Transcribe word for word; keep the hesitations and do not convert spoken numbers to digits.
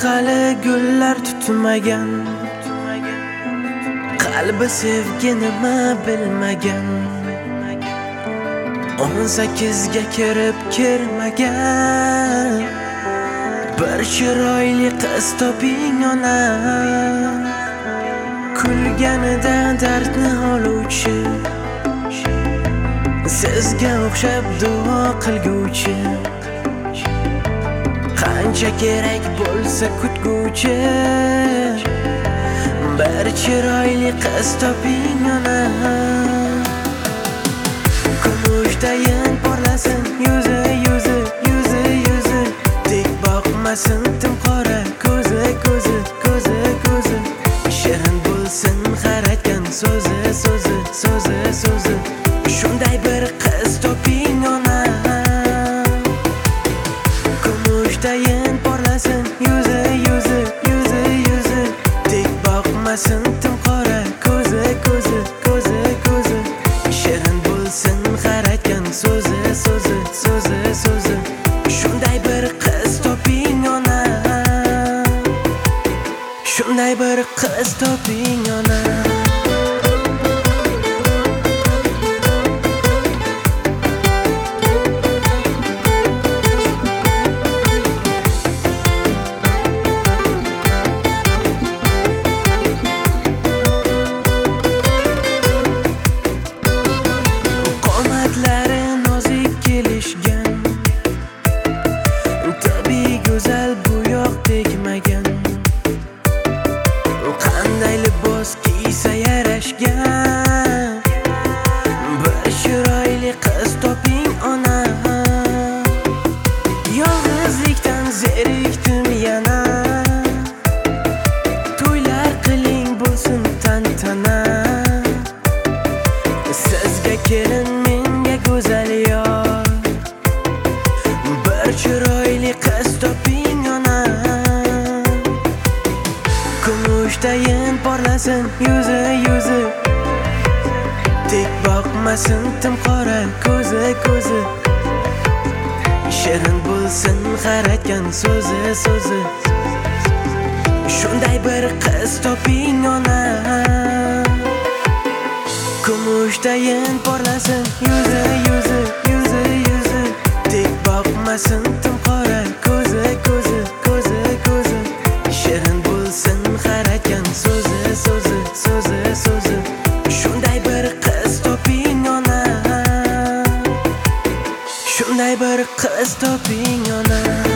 hali gullar tutmagan, qalbi sevgi nima bilmagan, o'n sakkizga kirib kirmagan bir chiroyli qiz toping ona, kulganida dardni oluvchi, sizga o'xshab duo qilguvchi, qancha kerak bo'lsa kutguvchi bir chiroyli qiz toping ona. Kumushdayın porlasin yuzi yuzi yuzi yuzi, tek boqmasin tim qora ko'zi ko'zi ko'zi ko'zi, shirin bo'lsin har aytgan so'zi so'zi so'zi so'zi, shunday bir qiz toping ona. Kumushdayın porlasin yuzi yuzi yuzi yuzi, tek boqmasin tim qora ko'zi ko'zi ko'zi ko'zi, shirin bo'lsin har aytgan so'zi so'zi so'zi so'zi, shunday bir qiz toping ona, shunday bir qiz toping ona. Qanday libos kiysa yarashgan bir chiroyli qiz toping ona. Yolg'izlikdan zerikdim yana, to'ylar qiling bo'lsin tantana, sizga kelin menga go'zal yor, bir chiroyli qiz toping ona. Kumushdayın porlasin yuzi yuzi, tek boqmasin tim qora ko'zi ko'zi, shirin bo'lsin har aytgan so'zi so'zi, shunday bir qiz toping ona. Kumushdayın porlasin yuzi yuzi yuzi yuzi, tek boqmasin tim qora ko'zi ko'zi ko'zi ko'zi, shirin bo'lsin har aytgan so'zi so'zi so'zi so'zi, shunday bir qiz toping ona, shunday bir qiz toping ona.